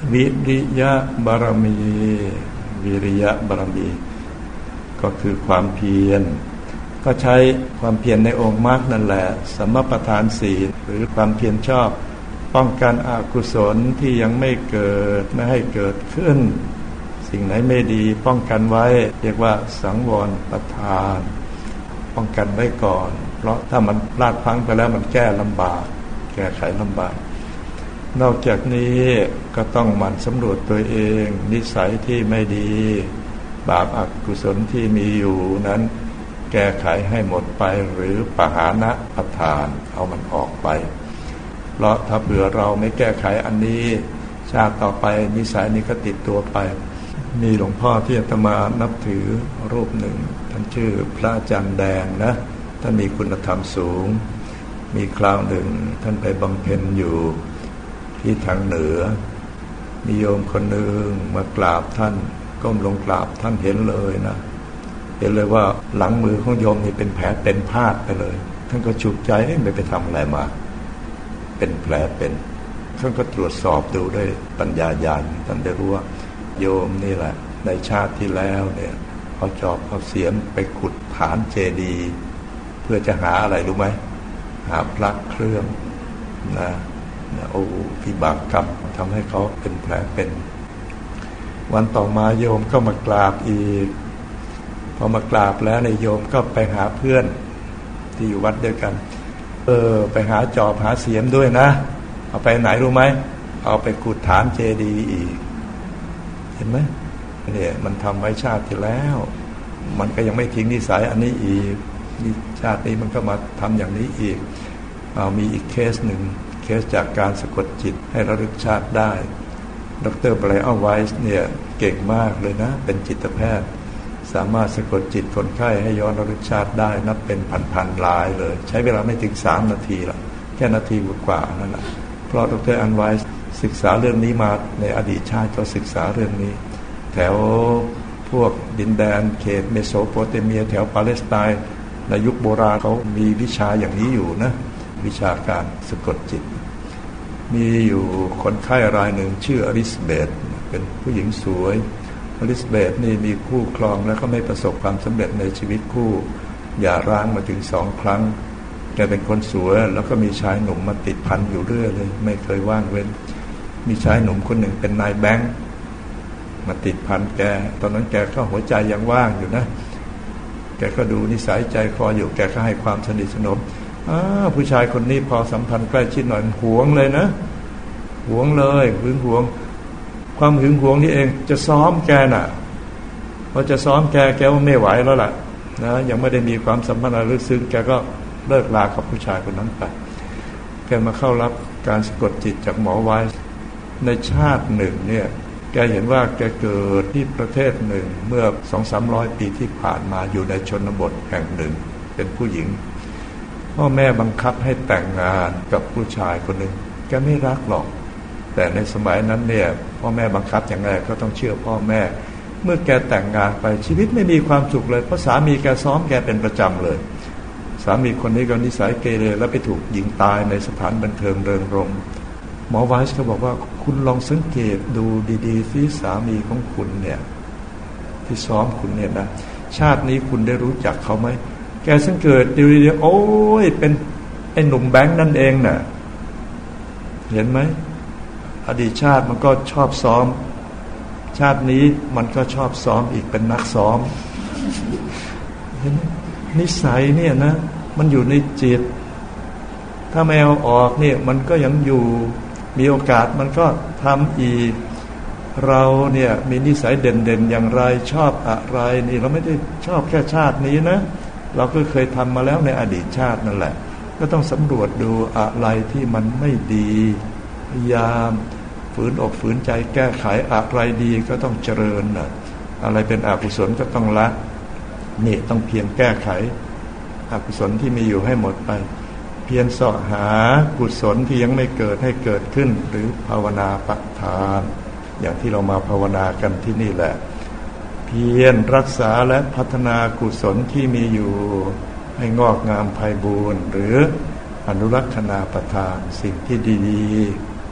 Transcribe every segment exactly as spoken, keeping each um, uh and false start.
วิริยะบารมีวิริยะบารมีก็คือความเพียรก็ใช้ความเพียรในองค์มรรคนั่นแหละสัมมาประธานศีลหรือความเพียรชอบป้องกันอกุศลที่ยังไม่เกิดไม่ให้เกิดขึ้นสิ่งไหนไม่ดีป้องกันไว้เรียกว่าสังวรประทานป้องกันไว้ก่อนเพราะถ้ามันพลาดพลั้งไปแล้วมันแก้ลำบากแก้ไขลำบากนอกจากนี้ก็ต้องหมั่นสำรวจตัวเองนิสัยที่ไม่ดีบาปอกุศลที่มีอยู่นั้นแก้ไขให้หมดไปหรือปหานะประทานเอามันออกไปเพราะถ้าเผื่อเราไม่แก้ไขอันนี้ชาติต่อไปนิสัยนี้ก็ติดตัวไปมีหลวงพ่อที่อาตมานับถือรูปหนึ่งท่านชื่อพระอาจารย์แดงนะท่านมีคุณธรรมสูงมีคราวหนึ่งท่านไปบำเพ็ญอยู่ที่ทางเหนือมีโยมคนหนึ่งมากราบท่านก้มลงกราบท่านเห็นเลยนะเห็นเลยว่าหลังมือของโยมนี่เป็นแผลเป็นพาดไปเลยท่านก็ฉุกใจไม่ไปทำอะไรมาเป็นแผลเป็นท่านก็ตรวจสอบดูด้วยปัญญาญาณท่านได้รู้ว่าโยมนี่แหละในชาติที่แล้วเนี่ยเอาจอบเอาเสียมไปขุดฐานเจดีย์เพื่อจะหาอะไรรู้ไหมหาพระเครื่องนะนะโอ้พิบากกรรมทำให้เขาเป็นแผลเป็นวันต่อมาโยมก็มากราบอีกพอมากราบแล้วในโยมก็ไปหาเพื่อนที่อยู่วัดด้วยกันเออไปหาจอบหาเสียมด้วยนะเอาไปไหนรู้ไหมเอาไปขุดฐานเจดีย์อีกเห็นไหมเนี่ยมันทำไว้ชาติที่แล้วมันก็ยังไม่ทิ้งนิสัยอันนี้อีกชาตินี้มันก็มาทำอย่างนี้อีกเอามีอีกเคสหนึ่งเคสจากการสะกดจิตให้ระลึกชาติได้ดร.ไบรอันไวส์เนี่ยเก่งมากเลยนะเป็นจิตแพทย์สามารถสะกดจิตคนไข้ให้ย้อนระลึกชาติได้นับเป็นพันๆรายเลยใช้เวลาไม่ถึงสามนาทีละแค่นาทีกว่านั่นแหละเพราะดร.อันไวส์ศึกษาเรื่องนี้มาในอดีตชาติก็ศึกษาเรื่องนี้แถวพวกดินแดนเขตเมโสโปเตเมียแถวปาเลสไตน์ในยุคโบราณเขามีวิชาอย่างนี้อยู่นะวิชาการสะกดจิตมีอยู่คนไข้รายหนึ่งชื่ออลิซาเบธเป็นผู้หญิงสวยอลิซาเบธนี่มีคู่ครองแล้วก็ไม่ประสบความสำเร็จในชีวิตคู่หย่าร้างมาถึงสองครั้งแกเป็นคนสวยแล้วก็มีชายหนุ่มมาติดพันอยู่เรื่อยเลยไม่เคยว่างเว้นมีชายหนุ่มคนหนึ่งเป็นนายแบงค์มาติดพันแกตอนนั้นแกก็หัวใจยังว่างอยู่นะแกก็ดูนิสัยใจคออยู่แกก็ให้ความสนิทสนมอ้าผู้ชายคนนี้พอสัมพันธ์ใกล้ชิดหน่อยหวงเลยนะหวงเลยหึงหวงความหึงหวงนี่เองจะซ้อมแกน่ะพอจะซ้อมแกแกว่าไม่ไหวแล้วล่ะนะยังไม่ได้มีความสัมพันธ์อะไรลึกซึ้งแกก็เลิกลากับผู้ชายคนนั้นไปแกมาเข้ารับการสะกดจิตจากหมอไว้ในชาติหนึ่งเนี่ยแกเห็นว่าแกเกิดที่ประเทศหนึ่งเมื่อ สองถึงสามร้อย ปีที่ผ่านมาอยู่ในชนบทแห่งหนึ่งเป็นผู้หญิงพ่อแม่บังคับให้แต่งงานกับผู้ชายคนหนึ่งแกไม่รักหรอกแต่ในสมัยนั้นเนี่ยพ่อแม่บังคับอย่างไรก็ต้องเชื่อพ่อแม่เมื่อแกแต่งงานไปชีวิตไม่มีความสุขเลยเพราะสามีแกซ้อมแกเป็นประจำเลยสามีคนนี้ก็นิสัยเกเรแล้วไปถูกยิงตายในสถานบันเทิงเริงรมย์หมอไวส์เขาบอกว่าคุณลองสังเกตดูดีๆที่สามีของคุณเนี่ยที่ซ้อมคุณเนี่ยนะชาตินี้คุณได้รู้จักเขาไหมแกสังเกตดูดีๆโอ้ยเป็นไอ้หนุ่มแบงค์นั่นเองน่ะเห็นไหมอดีตชาติมันก็ชอบซ้อมชาตินี้มันก็ชอบซ้อมอีกเป็นนักซ้อมเห็นไหมนิสัยเนี่ยนะมันอยู่ในจิตถ้าไม่เอาออกเนี่ยมันก็ยังอยู่มีโอกาสมันก็ทำอีกเราเนี่ยมีนิสัยเด่นๆอย่างไรชอบอะไรนี่เราไม่ได้ชอบแค่ชาตินี้นะเราก็เคยทำมาแล้วในอดีตชาตินั่นแหละก็ต้องสำรวจดูอะไรที่มันไม่ดีพยายามฝืนอกฝืนใจแก้ไขอะไรดีก็ต้องเจริญนะอะไรเป็นอกุศลก็ต้องละนี่ต้องเพียรแก้ไขอกุศลที่มีอยู่ให้หมดไปเพียรเสาะหากุศลที่ยังไม่เกิดให้เกิดขึ้นหรือภาวนาประทานอย่างที่เรามาภาวนากันที่นี่แหละเพียรรักษาและพัฒนากุศลที่มีอยู่ให้งอกงามไพบูรย์หรืออนุรักษณาประทานสิ่งที่ดีๆ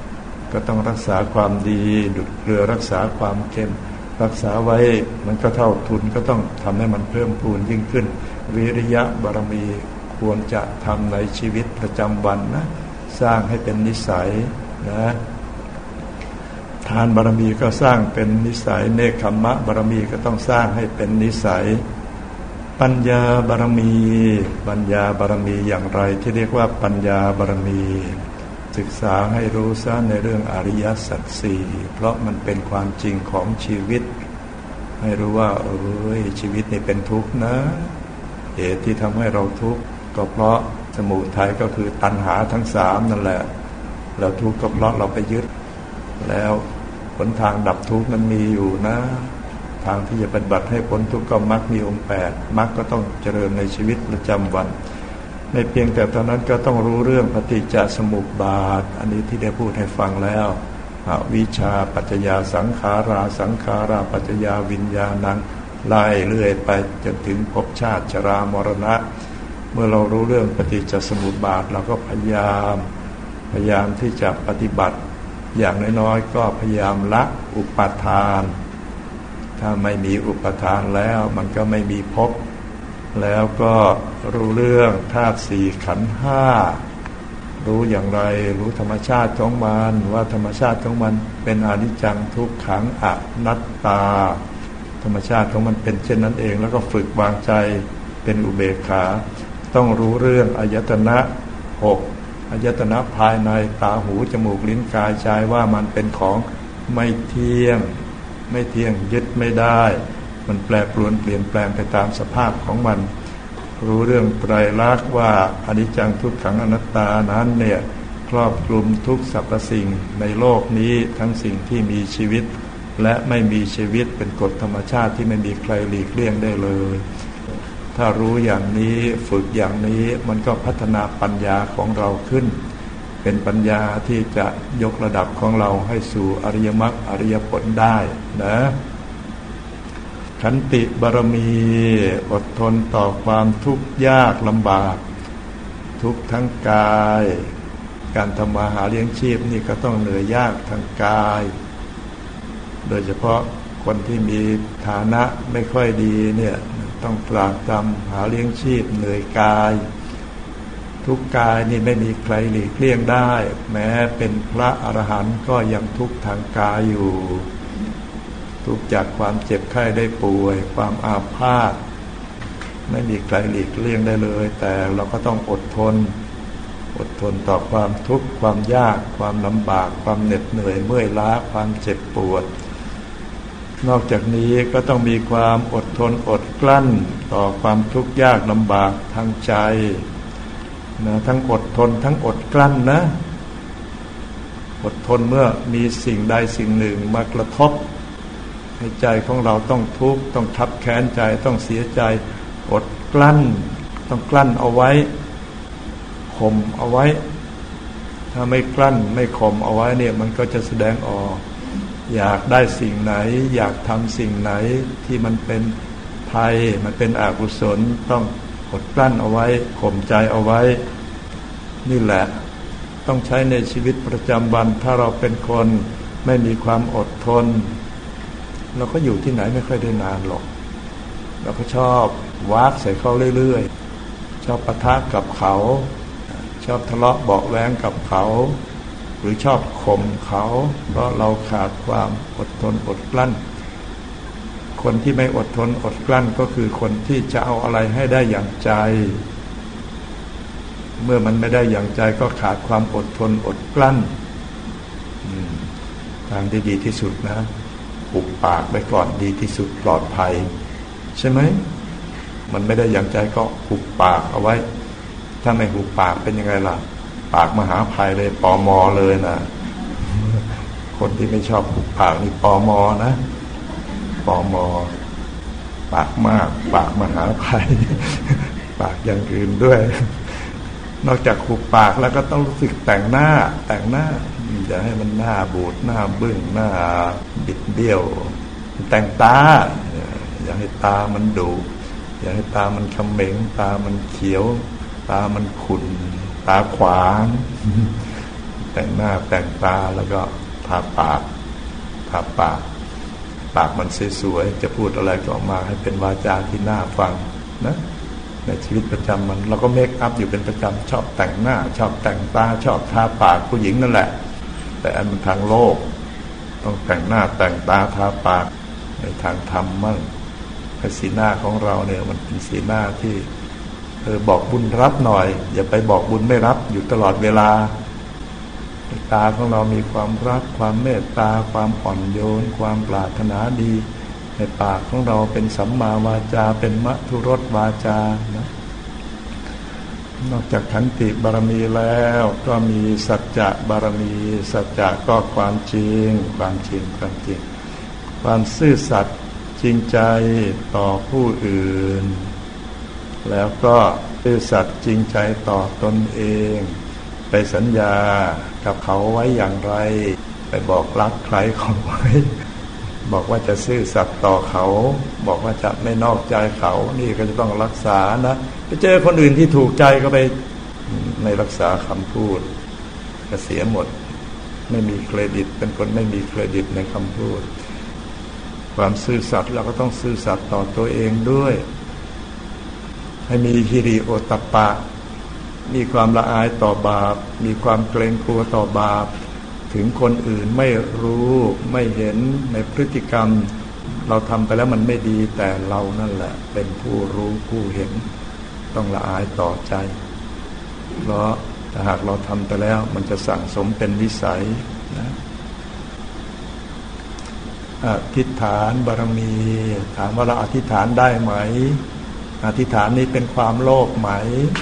ก็ต้องรักษาความดีดุจเกลือรักษาความเค็มรักษาไว้มันก็เท่าทุนก็ต้องทำให้มันเพิ่มพูนยิ่งขึ้นวิริยะบารมีควรจะทำในชีวิตประจำวันนะสร้างให้เป็นนิสัยนะทานบารมีก็สร้างเป็นนิสัยเนกขัมมะบารมีก็ต้องสร้างให้เป็นนิสัยปัญญาบารมีปัญญาบารมีอย่างไรที่เรียกว่าปัญญาบารมีศึกษาให้รู้ซะในเรื่องอริยสัจสี่เพราะมันเป็นความจริงของชีวิตให้รู้ว่าเอ้ยชีวิตนี่เป็นทุกข์นะเหตุที่ทำให้เราทุกข์ก็เพราะสมุทัยก็คือตัณหาทั้งสามนั่นแหละแล้วทุกข์ก็เพราะเราไปยึดแล้วหนทางดับทุกข์นั้นมีอยู่นะทางที่จะปฏิบัติให้พ้นทุกข์ก็มรรคมีองค์แปดมรรคก็ต้องเจริญในชีวิตประจำวันไม่เพียงแต่ตอนนั้นก็ต้องรู้เรื่องปฏิจจสมุปบาทอันนี้ที่ได้พูดให้ฟังแล้วอวิชชาปัจจยาสังขาราสังขาราปัจจยาวิญญาณังไล่เรื่อยไปจนถึงภพชาติชรามรณะเมื่อเรารู้เรื่องปฏิจจสมุปบาทเราก็พยายามพยายามที่จะปฏิบัติอย่างน้อยๆก็พยายามละอุปาทานถ้าไม่มีอุปาทานแล้วมันก็ไม่มีภพแล้วก็รู้เรื่องธาตุสี่ขันธ์ห้ารู้อย่างไรรู้ธรรมชาติของมันว่าธรรมชาติของมันเป็นอนิจจังทุกขังอนัตตาธรรมชาติของมันเป็นเช่นนั้นเองแล้วก็ฝึกวางใจเป็นอุเบกขาต้องรู้เรื่องอายตนะหกอายตนะภายในตาหูจมูกลิ้นกายใจว่ามันเป็นของไม่เที่ยงไม่เที่ยงยึดไม่ได้มันแปรปรวนเปลี่ยนแปลงไปตามสภาพของมันรู้เรื่องไตรลักษณ์ว่าอนิจจังทุกขังอนัตตานั้นเนี่ยครอบคลุมทุกสรรพสิ่งในโลกนี้ทั้งสิ่งที่มีชีวิตและไม่มีชีวิตเป็นกฎธรรมชาติที่ไม่มีใครหลีกเลี่ยงได้เลยถ้ารู้อย่างนี้ฝึกอย่างนี้มันก็พัฒนาปัญญาของเราขึ้นเป็นปัญญาที่จะยกระดับของเราให้สู่อริยมรรคอริยผลได้นะขันติบารมีอดทนต่อความทุกข์ยากลำบากทุกทั้งกายการทำมาหาเลี้ยงชีพนี่ก็ต้องเหนื่อยยากทางกายโดยเฉพาะคนที่มีฐานะไม่ค่อยดีเนี่ยต้องตรากตรำหาเลี้ยงชีพเหนื่อยกายทุกกายนี่ไม่มีใครหลีกเลี่ยงได้แม้เป็นพระอรหันต์ก็ยังทุกข์ทางกายอยู่ทุกข์จากความเจ็บไข้ได้ป่วยความอาพาธไม่มีใครหลีกเลี่ยงได้เลยแต่เราก็ต้องอดทนอดทนต่อความทุกข์ความยากความลำบากความเหน็ดเหนื่อยเมื่อยล้าความเจ็บปวดนอกจากนี้ก็ต้องมีความอดทนอดกลั้นต่อความทุกข์ยากลำบากทางใจนะทั้งอดทนทั้งอดกลั้นนะอดทนเมื่อมีสิ่งใดสิ่งหนึ่งมากระทบให้ใจของเราต้องทุกข์ต้องทับแค้นใจต้องเสียใจอดกลั้นต้องกลั้นเอาไว้ข่มเอาไว้ถ้าไม่กลั้นไม่ข่มเอาไว้เนี่ยมันก็จะแสดงออกอยากได้สิ่งไหนอยากทำสิ่งไหนที่มันเป็นภัยมันเป็นอกุศลต้องอดกลั้นเอาไว้ข่มใจเอาไว้นี่แหละต้องใช้ในชีวิตประจำวันถ้าเราเป็นคนไม่มีความอดทนเราก็อยู่ที่ไหนไม่ค่อยได้นานหรอกเราก็ชอบวากใส่เขาเรื่อยๆชอบปะทะกับเขาชอบทะเลาะเบาะแว้งกับเขาหรือชอบข่มเขาเพราะเราขาดความอดทนอดกลั้นคนที่ไม่อดทนอดกลั้นก็คือคนที่จะเอาอะไรให้ได้อย่างใจเมื่อมันไม่ได้อย่างใจก็ขาดความอดทนอดกลั้นทางที่ดีที่สุดนะหุบปากไว้ก่อนดีที่สุดปลอดภัยใช่ไหมมันไม่ได้อย่างใจก็หุบปากเอาไว้ถ้าไม่หุบปากเป็นยังไงล่ะปากมหาภัยเลยปมเลยนะคนที่ไม่ชอบหุบปากนี่ปมนะปมปากมากปากมหาภัยปากอย่างอื่นด้วยนอกจากหุบปากแล้วก็ต้องรู้สึกแต่งหน้าแต่งหน้าอย่าให้มันหน้าบูดหน้าบึ้งหน้าบิดเบี้ยวแต่งตาอย่าให้ตามันดุอย่าให้ตามันเขม็งตามันเขียวตามันขุ่นตาขวางแต่งหน้าแต่งตาแล้วก็าปากทาปากปากมันสวยๆจะพูดอะไรก็ออกมาให้เป็นวาจาที่น่าฟังนะในชีวิตประจำมันเราก็เมคอัพอยู่เป็นประจำชอบแต่งหน้าชอบแต่งตาชอบทาปากผู้หญิงนั่นแหละแต่อันมันทางโลกต้องแต่งหน้าแต่งตาทาปากในทางธรรมมั่งให้สีหน้าของเราเนี่ยมันเป็นสีหน้าที่เออบอกบุญรับหน่อยอย่าไปบอกบุญไม่รับอยู่ตลอดเวลาตาของเรามีความรักความเมตตาความอ่อนโยนความปรารถนาดีในปากของเราเป็นสัมมาวาจาเป็นมัทุรสวาจานะนอกจากขันติบารมีแล้วก็มีสัจจะบารมีสัจจะก็ความจริงความจริงความจริงความซื่อสัตย์จริงใจต่อผู้อื่นแล้วก็ซื่อสัตย์จริงใจต่อตนเองไปสัญญากับเขาไว้อย่างไรไปบอกรักใครเขาไว้บอกว่าจะซื่อสัตย์ต่อเขาบอกว่าจะไม่นอกใจเขานี่ก็จะต้องรักษานะไปเจอคนอื่นที่ถูกใจก็ไปไม่รักษาคำพูดก็เสียหมดไม่มีเครดิตเป็นคนไม่มีเครดิตในคำพูดความซื่อสัตย์เราก็ต้องซื่อสัตย์ต่อตัวเองด้วยให้มีฮิริโอตตัปปะมีความละอายต่อบาปมีความเกรงกลัวต่อบาปถึงคนอื่นไม่รู้ไม่เห็นในพฤติกรรมเราทำไปแล้วมันไม่ดีแต่เรานั่นแหละเป็นผู้รู้ผู้เห็นต้องละอายต่อใจเพราะถ้าหากเราทำไปแล้วมันจะสั่งสมเป็นวิสัยนะอธิษฐานบารมีถามว่าเราอธิษฐานได้ไหมอธิษฐานนี้เป็นความโลภไหม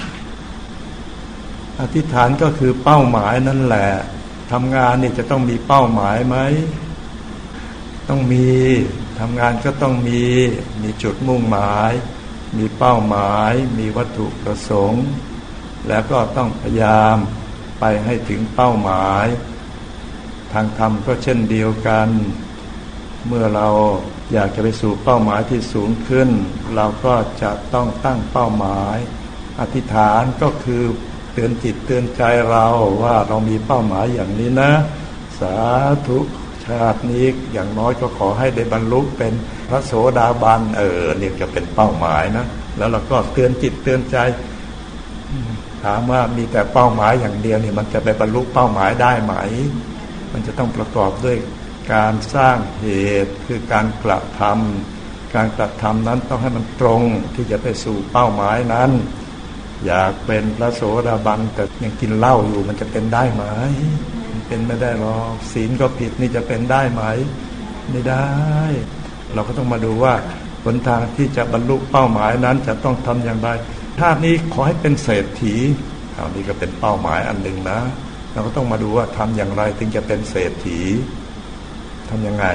อธิษฐานก็คือเป้าหมายนั่นแหละทำงานนี่จะต้องมีเป้าหมายไหมต้องมีทำงานก็ต้องมีมีจุดมุ่งหมายมีเป้าหมายมีวัตถุประสงค์แล้วก็ต้องพยายามไปให้ถึงเป้าหมายทางธรรมก็เช่นเดียวกันเมื่อเราอยากจะไปสู่เป้าหมายที่สูงขึ้นเราก็จะต้องตั้งเป้าหมายอธิษฐานก็คือเตือนจิตเตือนใจเราว่าเรามีเป้าหมายอย่างนี้นะสาธุชาตินี้อย่างน้อยก็ขอให้ได้บรรลุเป็นพระโสดาบันเออเนี่ยจะเป็นเป้าหมายนะแล้วเราก็เตือนจิตเตือนใจถามว่ามีแต่เป้าหมายอย่างเดียวเนี่ยมันจะไปบรรลุเป้าหมายได้ไหมมันจะต้องประกอบด้วยการสร้างเหตุคือการกระทำการกระทำนั้นต้องให้มันตรงที่จะไปสู่เป้าหมายนั้นอยากเป็นพระโสดาบันแต่ยังกินเหล้าอยู่มันจะเป็นได้ไหมมันเป็นไม่ได้หรอกศีลก็ผิดนี่จะเป็นได้ไหมไม่ได้เราก็ต้องมาดูว่าหนทางที่จะบรรลุเป้าหมายนั้นจะต้องทำอย่างไรชาตินี้ขอให้เป็นเศรษฐีเอานี่ก็เป็นเป้าหมายอันหนึ่งนะเราก็ต้องมาดูว่าทำอย่างไรถึงจะเป็นเศรษฐีทำยังไง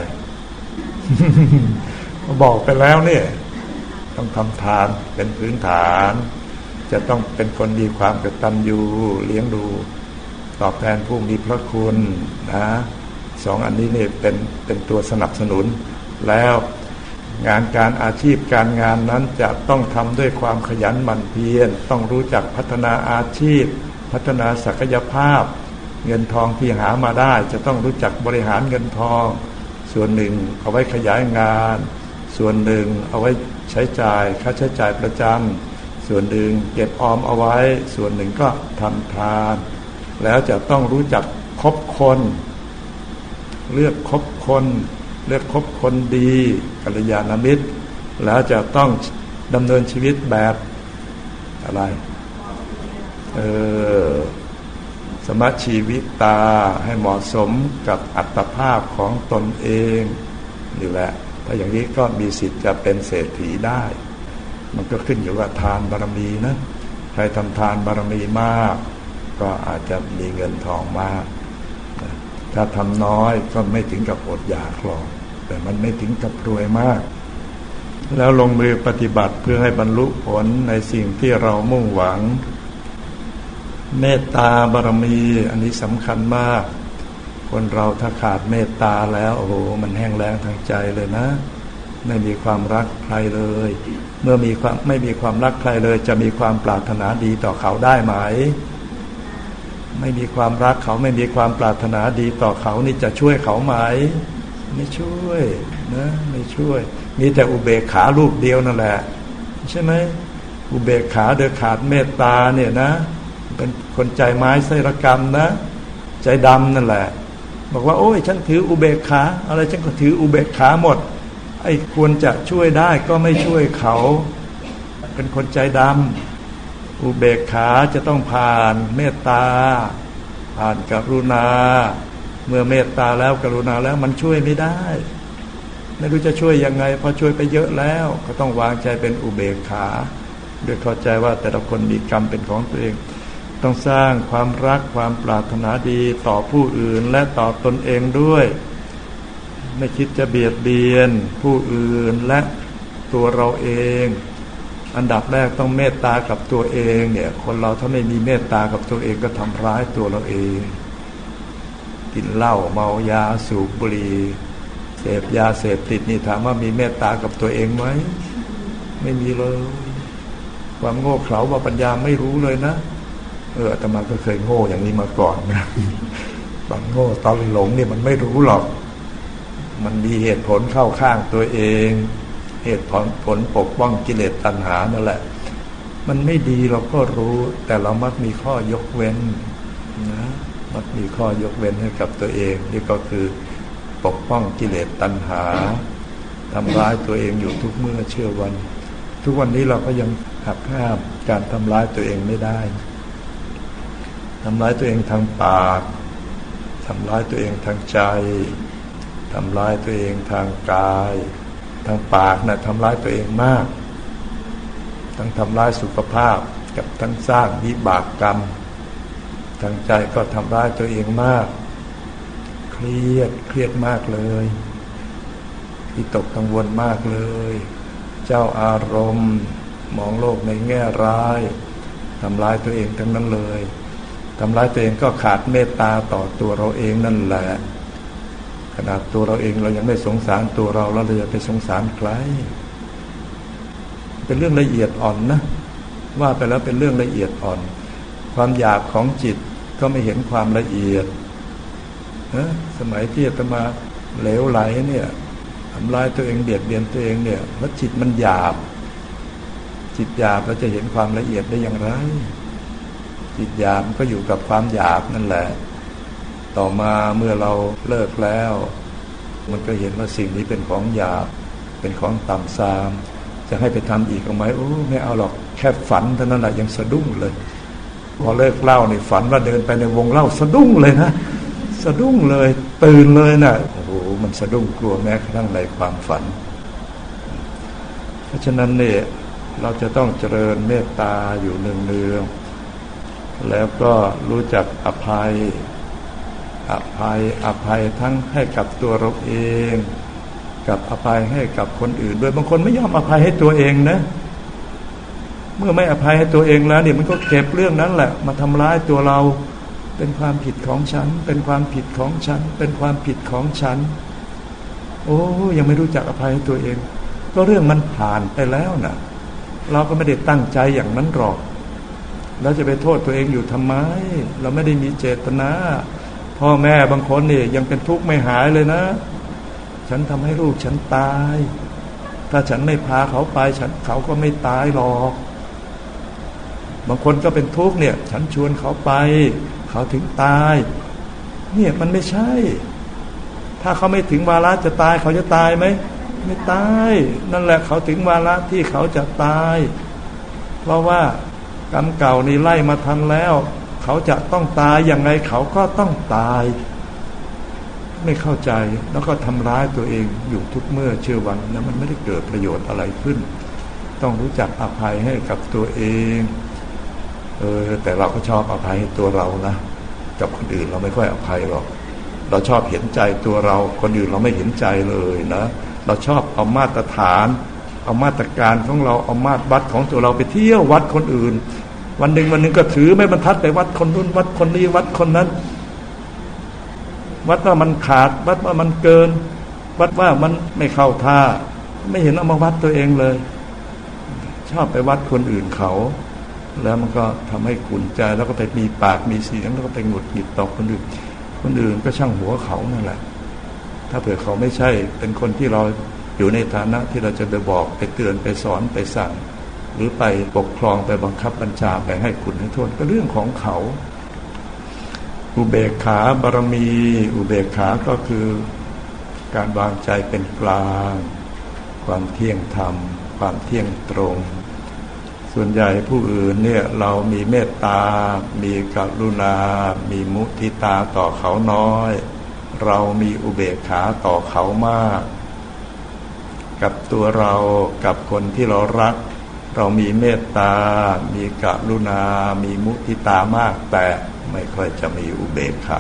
บอกไปแล้วเนี่ยต้องทำทานเป็นพื้นฐานจะต้องเป็นคนมีความกตัญญูเลี้ยงดูตอบแทนผู้มีพระคุณนะสองอันนี้เนี่ยเป็นเป็นตัวสนับสนุนแล้วงานการอาชีพการงานนั้นจะต้องทำด้วยความขยันหมั่นเพียรต้องรู้จักพัฒนาอาชีพพัฒนาศักยภาพเงินทองที่หามาได้จะต้องรู้จักบริหารเงินทองส่วนหนึ่งเอาไว้ขยายงานส่วนหนึ่งเอาไว้ใช้จ่ายค่าใช้จ่ายประจำส่วนหนึ่งเก็บออมเอาไว้ส่วนหนึ่งก็ทำทานแล้วจะต้องรู้จักคบคนเลือกคบคนเลือกคบคนดีกัลยาณมิตรแล้วจะต้องดำเนินชีวิตแบบอะไรเออสมชีวิตาให้เหมาะสมกับอัตภาพของตนเองนี่แหละถ้าอย่างนี้ก็มีสิทธิ์จะเป็นเศรษฐีได้มันก็ขึ้นอยู่กับทานบารมีนะใครทำทานบารมีมากก็อาจจะมีเงินทองมากถ้าทำน้อยก็ไม่ถึงกับอดอยากหรอกแต่มันไม่ถึงกับรวยมากแล้วลงมือปฏิบัติเพื่อให้บรรลุผลในสิ่งที่เรามุ่งหวังเมตตาบารมีอันนี้สำคัญมากคนเราถ้าขาดเมตตาแล้วโอ้โหมันแห้งแล้งทางใจเลยนะไม่มีความรักใครเลยเมื่อมีความไม่มีความรักใครเลยจะมีความปรารถนาดีต่อเขาได้ไหมไม่มีความรักเขาไม่มีความปรารถนาดีต่อเขานี่จะช่วยเขาไหมไม่ช่วยนะไม่ช่วยมีแต่อุเบกขารูปเดียวนั่นแหละใช่ไหมอุเบกขาโดยขาดเมตตาเนี่ยนะเป็นคนใจไม้ไส้ระกรรมนะใจดำนั่นแหละบอกว่าโอ้ยฉันถืออุเบกขาอะไรฉันก็ถืออุเบกขาหมดไอ้ควรจะช่วยได้ก็ไม่ช่วยเขาเป็นคนใจดำอุเบกขาจะต้องผ่านเมตตาผ่านกรุณาเมื่อเมตตาแล้วกรุณาแล้วมันช่วยไม่ได้ไม่รู้จะช่วยยังไงพอช่วยไปเยอะแล้วก็ต้องวางใจเป็นอุเบกขาโดยเข้าใจว่าแต่ละคนมีกรรมเป็นของตัวเองต้องสร้างความรักความปรารถนาดีต่อผู้อื่นและต่อตนเองด้วยไม่คิดจะเบียดเบียนผู้อื่นและตัวเราเองอันดับแรกต้องเมตตากับตัวเองเนี่ยคนเราถ้าไม่มีเมตตากับตัวเองก็ทำร้ายตัวเราเองกินเหล้าเมายาสูบบุหรี่เสพยาเสพติดนี่ถามว่ามีเมตตากับตัวเองไหมไม่มีเลยความโง่เขลาว่าปัญญาไม่รู้เลยนะเอออาตมาก็เคยโง่อย่างนี้มาก่อนนะตอนโง่ตอนหลงเนี่ยมันไม่รู้หรอกมันมีเหตุผลเข้าข้างตัวเองเหตุผลผลปกป้องกิเลสตัณหานั่นแหละมันไม่ดีเราก็รู้แต่เรามักมีข้อยกเว้นนะมักมีข้อยกเว้นให้กับตัวเองนี่ก็คือปกป้องกิเลสตัณหาทำร้ายตัวเองอยู่ทุกเมื่อเชื่อวันทุกวันนี้เราก็ยังหักห้ามการทำร้ายตัวเองไม่ได้ทำร้ายตัวเองทางปากทำร้ายตัวเองทางใจทำร้ายตัวเองทางกายทางปากนะทำร้ายตัวเองมากทั้งทำร้ายสุขภาพกับทั้งสร้างวิบากกรรมทางใจก็ทำร้ายตัวเองมากเครียดเครียดมากเลยวิตกกังวลมากเลยเจ้าอารมณ์มองโลกในแง่ร้ายทำร้ายตัวเองทั้งนั้นเลยทำร้ายตัวเองก็ขาดเมตตาต่อตัวเราเองนั่นแหละขนาดตัวเราเองเรายังไม่สงสารตัวเราแล้วเราจะไปสงสารใครเป็นเรื่องละเอียดอ่อนนะว่าไปแล้วเป็นเรื่องละเอียดอ่อนความอยากของจิตก็ไม่เห็นความละเอียดนะสมัยที่อาตมาเหลวไหลเนี่ยทำลายตัวเองเบียดเบียนตัวเองเนี่ยแล้วจิตมันหยาบจิตหยาบเราจะเห็นความละเอียดได้อย่างไรจิตหยาบก็อยู่กับความหยาบนั่นแหละต่อมาเมื่อเราเลิกแล้วมันก็เห็นว่าสิ่งนี้เป็นของหยาบเป็นของต่ำทรามจะให้ไปทำอีกเอาไหมโอ้ไม่เอาหรอกแค่ฝันเท่านั้นแหละยังสะดุ้งเลยพอเลิกเล่านี่ฝันว่าเดินไปในวงเล่าสะดุ้งเลยนะสะดุ้งเลยตื่นเลยนะโอ้โหมันสะดุ้งกลัวแม้กระทั่งในความฝันเพราะฉะนั้นเนี่ยเราจะต้องเจริญเมตตาอยู่เนืองๆแล้วก็รู้จักอภัยอภัยอภัยทั้งให้กับตัวเราเองกับอภัยให้กับคนอื่นด้วยบางคนไม่ยอมอภัยให้ตัวเองนะเมื่อไม่อภัยให้ตัวเองแล้วเนี่ยมันก็เก็บเรื่องนั้นแหละมาทำร้ายตัวเราเป็นความผิดของฉันเป็นความผิดของฉันเป็นความผิดของฉันโอ้ยังไม่รู้จักอภัยให้ตัวเองก็เรื่องมันผ่านไปแล้วนะเราก็ไม่ได้ตั้งใจอย่างนั้นหรอกแล้วจะไปโทษตัวเองอยู่ทำไมเราไม่ได้มีเจตนาพ่อแม่บางคนเนี่ยยังเป็นทุกข์ไม่หายเลยนะฉันทำให้ลูกฉันตายถ้าฉันไม่พาเขาไปฉันเขาก็ไม่ตายหรอกบางคนก็เป็นทุกข์เนี่ยฉันชวนเขาไปเขาถึงตายเนี่ยมันไม่ใช่ถ้าเขาไม่ถึงวาระจะตายเขาจะตายไหมไม่ตายนั่นแหละเขาถึงวาระที่เขาจะตายเพราะว่ากรรมเก่านี่ไล่มาทันแล้วเขาจะต้องตายอย่างไรเขาก็ต้องตายไม่เข้าใจแล้วก็ทำร้ายตัวเองอยู่ทุกเมื่อเชื่อวันนะมันไม่ได้เกิดประโยชน์อะไรขึ้นต้องรู้จักอภัยให้กับตัวเองเออแต่เราก็ชอบอภัยให้ตัวเรานะกับคนอื่นเราไม่ค่อยอภัยหรอกเราชอบเห็นใจตัวเราคนอื่นเราไม่เห็นใจเลยนะเราชอบเอามาตรฐานเอามาตรการของเราเอามาตรวัดของตัวเราไปเที่ยววัดคนอื่นวันหนึ่งวันหนึ่งก็ถือไม่บรรทัดไปวัดคนนู้นวัดคนนี้วัดคนนั้นวัดว่ามันขาดวัดว่ามันเกินวัดว่ามันไม่เข้าท่าไม่เห็นเอามาวัดตัวเองเลยชอบไปวัดคนอื่นเขาแล้วมันก็ทำให้ขุ่นใจแล้วก็ไปมีปากมีเสียงแล้วก็ไปหงุดหงิดต่อคนอื่นคนอื่นก็ช่างหัวเขานั่นแหละถ้าเผื่อเขาไม่ใช่เป็นคนที่เราอยู่ในฐานะที่เราจะไปบอกไปเตือนไปสอนไปสั่งหรือไปปกครองไปบังคับบัญชาไปให้คุณให้โทษก็เรื่องของเขาอุเบกขาบารมีอุเบกขาก็คือการวางใจเป็นกลางความเที่ยงธรรมความเที่ยงตรงส่วนใหญ่ผู้อื่นเนี่ยเรามีเมตตามีกรุณามีมุทิตาต่อเขาน้อยเรามีอุเบกขาต่อเขามากกับตัวเรากับคนที่เรารักเรามีเมตตามีกรุณามีมุทิตามากแต่ไม่ค่อยจะมีอุเบกขา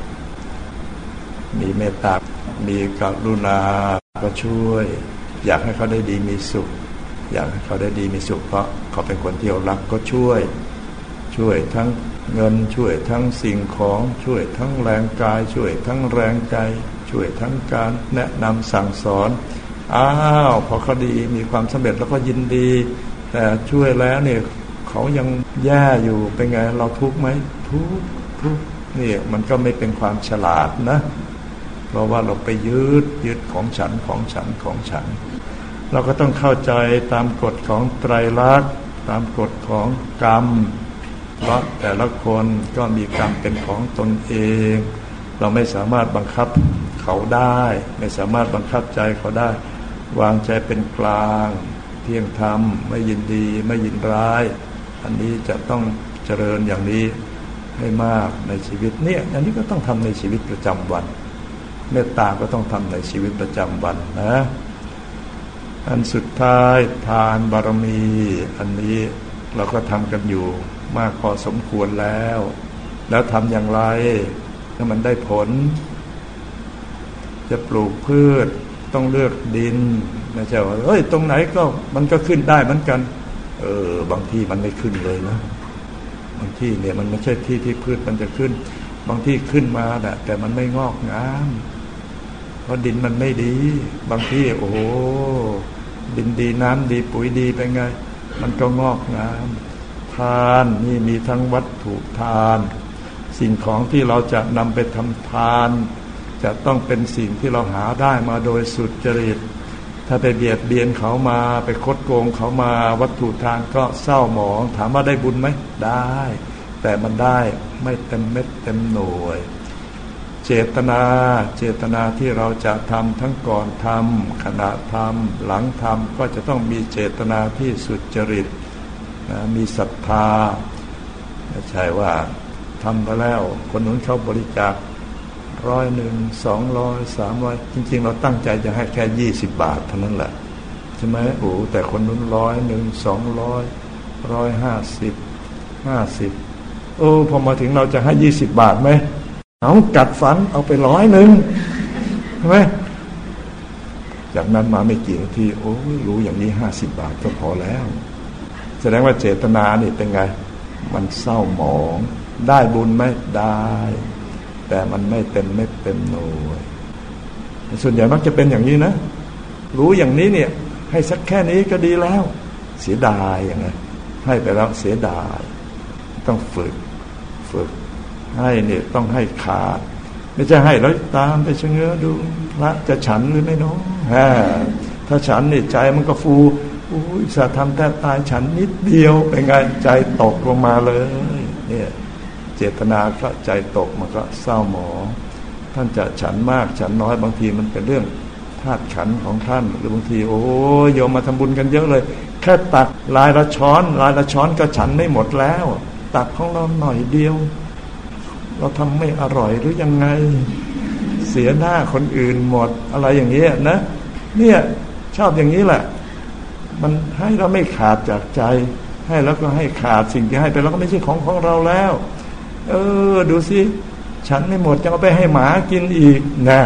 มีเมตตามีกรุณาก็ช่วยอยากให้เขาได้ดีมีสุขอยากให้เขาได้ดีมีสุขเพราะเขาเป็นคนที่เรารักก็ช่วยช่วยทั้งเงินช่วยทั้งสิ่งของช่วยทั้งแรงกายช่วยทั้งแรงใจช่วยทั้งการแนะนำสั่งสอนอ้าวพอเขาดีมีความสำเร็จแล้วก็ยินดีแต่ช่วยแล้วเนี่ยเขายังแย่อยู่เป็นไงเราทุกข์ไหมทุกข์ทุกข์นี่มันก็ไม่เป็นความฉลาดนะเพราะว่าเราไปยึดยึดของฉันของฉันของฉันเราก็ต้องเข้าใจตามกฎของไตรลักษณ์ตามกฎของกรรมเพราะแต่ละคนก็มีกรรมเป็นของตนเองเราไม่สามารถบังคับเขาได้ไม่สามารถบังคับใจเขาได้วางใจเป็นกลางเที่ยงธรรมไม่ยินดีไม่ยินร้ายอันนี้จะต้องเจริญอย่างนี้ให้มากในชีวิตเนี่ยอันนี้ก็ต้องทำในชีวิตประจำวันเมตตาก็ต้องทำในชีวิตประจำวันนะอันสุดท้ายทานบารมีอันนี้เราก็ทำกันอยู่มากพอสมควรแล้วแล้วทำอย่างไรถ้ามันได้ผลจะปลูกพืชต้องเลือกดินไม่ใช่ว่าเฮ้ยตรงไหนก็มันก็ขึ้นได้เหมือนกันเออบางที่มันไม่ขึ้นเลยนะบางที่เนี่ยมันไม่ใช่ที่ที่พืชมันจะขึ้นบางที่ขึ้นมาแหละแต่มันไม่งอกงามเพราะดินมันไม่ดีบางที่โอ้โหดินดีน้ำดีปุ๋ยดีเป็นไงมันก็งอกงามทานนี่มีทั้งวัตถุทานสิ่งของที่เราจะนำไปทำทานจะต้องเป็นสิ่งที่เราหาได้มาโดยสุจริตถ้าไปเบียดเบียนเขามาไปคดโกงเขามาวัตถุทานก็เศร้าหมองถามว่าได้บุญไหมได้แต่มันได้ไม่เต็มเม็ดเต็มหน่วยเจตนาเจตนาที่เราจะทำทั้งก่อนทำขณะทำหลังทำก็จะต้องมีเจตนาที่สุจริตนะมีศรัทธาไม่ใช่ว่าทำไปแล้วคนนู้นเขาบริจาคร้อยหนึ่งสองร้อยสามร้อยจริงๆเราตั้งใจจะให้แค่ยี่สิบบาทเท่านั้นแหละใช่ไหมโอ้แต่คนนู้นร้อยหนึ่งสองร้อยร้อยห้าสิบห้าสิบโอ้พอมาถึงเราจะให้ยี่สิบบาทไหมเอากัดฟันเอาไปร้อยหนึ่งใช่ไหมจากนั้นมาไม่กี่นาทีโอ้รู้อย่างนี้ห้าสิบบาทก็พอแล้วแสดงว่าเจตนานี่เป็นไงมันเศร้าหมองได้บุญไหมได้แต่มันไม่เต็มไม่เต็มหน่วยส่วนใหญ่มักจะเป็นอย่างนี้นะรู้อย่างนี้เนี่ยให้สักแค่นี้ก็ดีแล้วเสียดายอย่างไงให้ไปแล้วเสียดายต้องฝึกฝึกให้เนี่ยต้องให้ขาดไม่ใช่ให้แล้วตามไปชะเง้อดูพระจะฉันหรือไม่น้องฮะถ้าฉันนี่ใจมันก็ฟูอุ้ยสะทำแทบตายฉันนิดเดียวเป็นไงใจตกลงมาเลยเนี่ยเจตนาก็ใจตกมันก็เศร้าหมองท่านจะฉันมากฉันน้อยบางทีมันเป็นเรื่องธาตุขันธ์ของท่านหรือบางทีโอ้โยมมาทำบุญกันเยอะเลยแค่ตักลายละช้อนลายละช้อนก็ฉันไม่หมดแล้วตักของเราหน่อยเดียวเราทำไม่อร่อยหรือยังไงเสียหน้าคนอื่นหมดอะไรอย่างเงี้ยนะเนี่ยชอบอย่างนี้แหละมันให้เราไม่ขาดจากใจให้แล้วก็ให้ขาดสิ่งที่ให้ไปแล้วก็ไม่ใช่ของของเราแล้วเออดูสิฉันไม่หมดจะเอาไปให้หมากินอีกนะ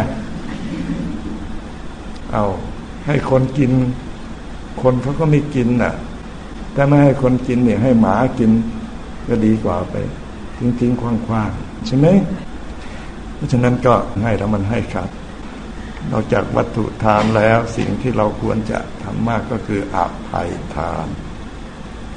เอาให้คนกินคนเขาก็ไม่กินน่ะแต่ไม่ให้คนกินเนี่ยให้หมากินก็ดีกว่าไปทิ้งๆคว้างๆใช่ไหมเพราะฉะนั้นก็ให้แล้วมันให้ขาดนอกจากวัตถุทานแล้วสิ่งที่เราควรจะทำมากก็คืออภัยทาน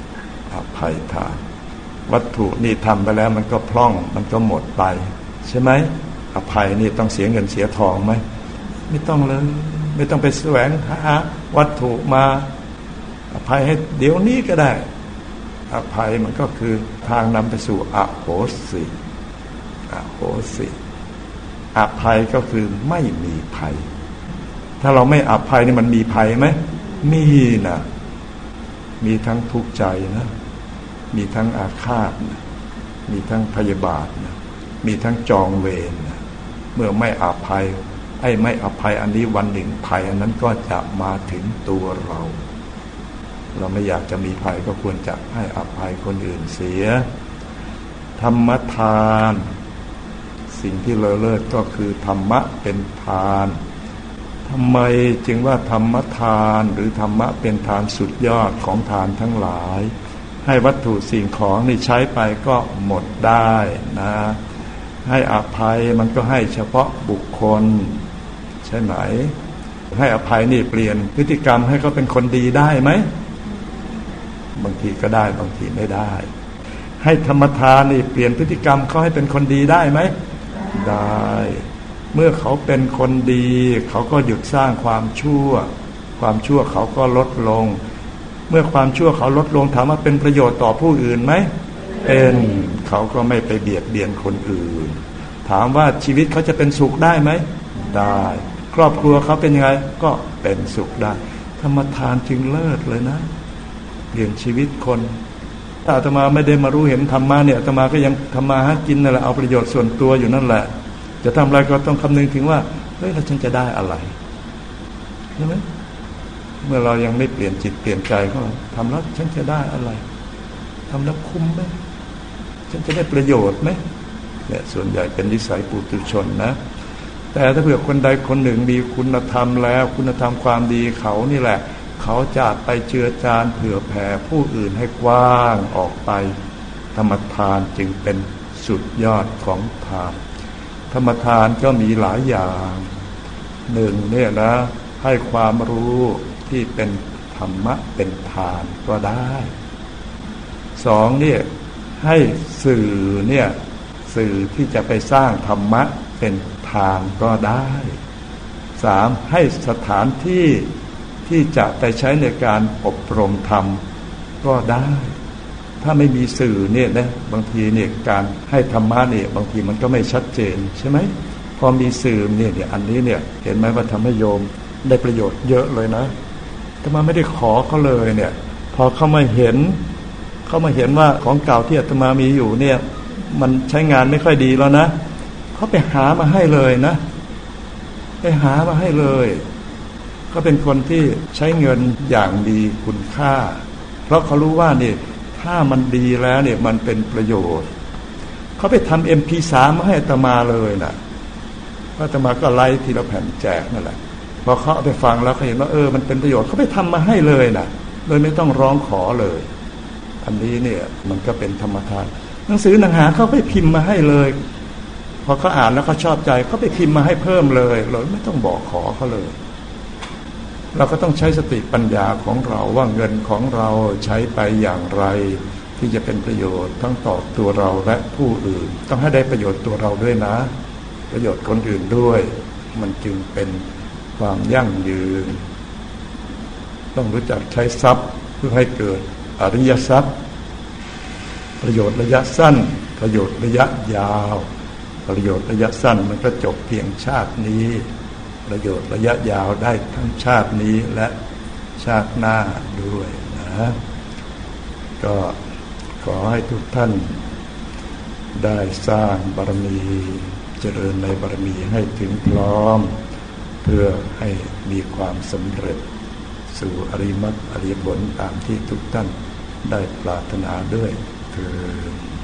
อภัยทานวัตถุนี่ทำไปแล้วมันก็พร่องมันก็หมดไปใช่ไหมอภัยนี่ต้องเสียเงินเสียทองไหมไม่ต้องเลยไม่ต้องไปแสวงหาวัตถุมาอภัยให้เดี๋ยวนี้ก็ได้อภัยมันก็คือทางนำไปสู่อโหสิอโหสิอภัยก็คือไม่มีภัยถ้าเราไม่อภัยนี่มันมีภัยไหมมีนะมีทั้งทุกข์ใจนะมีทั้งอาฆาตนะมีทั้งพยาบาทนะมีทั้งจองเวรนะเมื่อไม่อภัยไอ้ไม่อภัยอันนี้วันหนึ่งภัยอันนั้นก็จะมาถึงตัวเราเราไม่อยากจะมีภัยก็ควรจะให้อภัยคนอื่นเสียธรรมทานสิ่งที่เลอเลิศก็คือธรรมะเป็นทานทำไมจึงว่าธรรมทานหรือธรรมะเป็นทานสุดยอดของทานทั้งหลายให้วัตถุสิ่งของนี่ใช้ไปก็หมดได้นะให้อภัยมันก็ให้เฉพาะบุคคลใช่ไหมให้อภัยนี่เปลี่ยนพฤติกรรมให้เขาเป็นคนดีได้ไหมบางทีก็ได้บางทีไม่ได้ให้ธรรมทานนี่เปลี่ยนพฤติกรรมเขาให้เป็นคนดีได้ไหมได้เมื่อเขาเป็นคนดีเขาก็หยุดสร้างความชั่วความชั่วเขาก็ลดลงเมื่อความชั่วเขาลดลงถามว่าเป็นประโยชน์ต่อผู้อื่นไหมเป็นเขาก็ไม่ไปเบียดเบียนคนอื่นถามว่าชีวิตเขาจะเป็นสุขได้ไหมได้ครอบครัวเขาเป็นยังไงก็เป็นสุขได้ธรรมทานจึงเลิศเลยนะเปลี่ยนชีวิตคนถ้าอาตมาไม่ได้มารู้เห็นธรรมะเนี่ยอาตมาก็ยังทำมาหากินนั่นแหละเอาประโยชน์ส่วนตัวอยู่นั่นแหละจะทำอะไรก็ต้องคำนึงถึงว่าเฮ้ยแล้วฉันจะได้อะไรใช่ไหมเมื่อเรายังไม่เปลี่ยนจิตเปลี่ยนใจก็ทำแล้วฉันจะได้อะไรทำแล้วคุ้มไหมฉันจะได้ประโยชน์ไหมเนี่ยส่วนใหญ่เป็นนิสัยปุถุชนนะแต่ถ้าเผื่อคนใดคนหนึ่งมีคุณธรรมแล้วคุณธรรมความดีเขานี่แหละเขาจะไปเจือจานเผื่อแผ่ผู้อื่นให้กว้างออกไปธรรมทานจึงเป็นสุดยอดของทานธรรมทานก็มีหลายอย่างหนึ่งเนี่ยนะให้ความรู้ที่เป็นธรรมะเป็นทานก็ได้สองเนี่ยให้สื่อเนี่ยสื่อที่จะไปสร้างธรรมะเป็นทานก็ได้สามให้สถานที่ที่จะไปใช้ในการอบรมธรรมก็ได้ถ้าไม่มีสื่อเนี่ยนะบางทีเนี่ยการให้ธรรมะเนี่ยบางทีมันก็ไม่ชัดเจนใช่ไหมพอมีสื่อเนี่ยเนี่ยอันนี้เนี่ยเห็นไหมว่าทำให้โยมได้ประโยชน์เยอะเลยนะแต่มาไม่ได้ขอเขาเลยเนี่ยพอเขามาเห็นเขามาเห็นว่าของเก่าที่อาตมามีอยู่เนี่ยมันใช้งานไม่ค่อยดีแล้วนะเขาไปหามาให้เลยนะไปหามาให้เลยเขาเป็นคนที่ใช้เงินอย่างมีคุณค่าเพราะเขารู้ว่าเนี่ยถ้ามันดีแล้วเนี่ยมันเป็นประโยชน์เขาไปทำ เอ็ม พี สาม มาให้อาตมาเลยนะอาตมาก็ไล่ทีละแผ่นแจกนั่นแหละพอเขาเอาไปฟังแล้วเขาเห็นว่าเออมันเป็นประโยชน์เขาไปทำมาให้เลยนะโดยไม่ต้องร้องขอเลยอันนี้เนี่ยมันก็เป็นธรรมทานหนังสือหนังหาเขาไปพิมพ์มาให้เลยพอเขาอ่านแล้วเขาชอบใจเขาไปพิมพ์มาให้เพิ่มเลยเราไม่ต้องบอกขอเขาเลยเราก็ต้องใช้สติปัญญาของเราว่าเงินของเราใช้ไปอย่างไรที่จะเป็นประโยชน์ทั้งต่อตัวเราและผู้อื่นต้องให้ได้ประโยชน์ตัวเราด้วยนะประโยชน์คนอื่นด้วยมันจึงเป็นความยั่งยืนต้องรู้จักใช้ทรัพย์เพื่อให้เกิดอริยทรัพย์ประโยชน์ระยะสั้นประโยชน์ระยะยาวประโยชน์ระยะสั้นมันก็จบเพียงชาตินี้ประโยชน์ระยะยาวได้ทั้งชาตินี้และชาติหน้าด้วยนะก็ขอให้ทุกท่านได้สร้างบารมีเจริญในบารมีให้ถึงพร้อมเพื่อให้มีความสำเร็จสู่อริยมรรคอริยผลตามที่ทุกท่านได้ปรารถนาด้วยเถิด